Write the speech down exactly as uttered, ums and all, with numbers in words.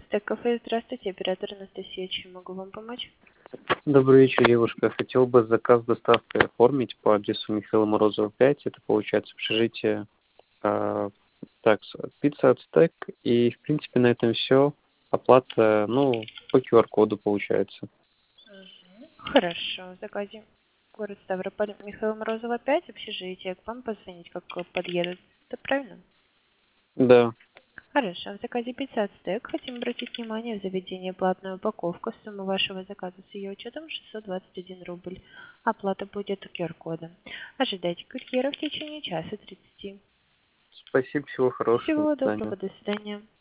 Ацтек Кафе. Здравствуйте, оператор Анастасия. Чем могу вам помочь? Добрый вечер, девушка. Хотел бы заказ с доставкой оформить по адресу Михаила Морозова, пять. Это получается общежитие. А, так, с- пицца Ацтек. И, в принципе, на этом все. Оплата, ну, по ку ар коду получается. Хорошо. В заказе город Ставрополь, Михаила Морозова, пять, общежитие. К вам позвонить, как подъедут. Это правильно? Да. Хорошо. В заказе пицца Ацтек хотим обратить внимание в заведение платная упаковка. Сумма вашего заказа с ее учетом шестьсот двадцать один рубль. Оплата будет ку ар кодом. Ожидайте курьера в течение часа тридцати. Спасибо, всего хорошего. До Всего свидания. доброго. До свидания.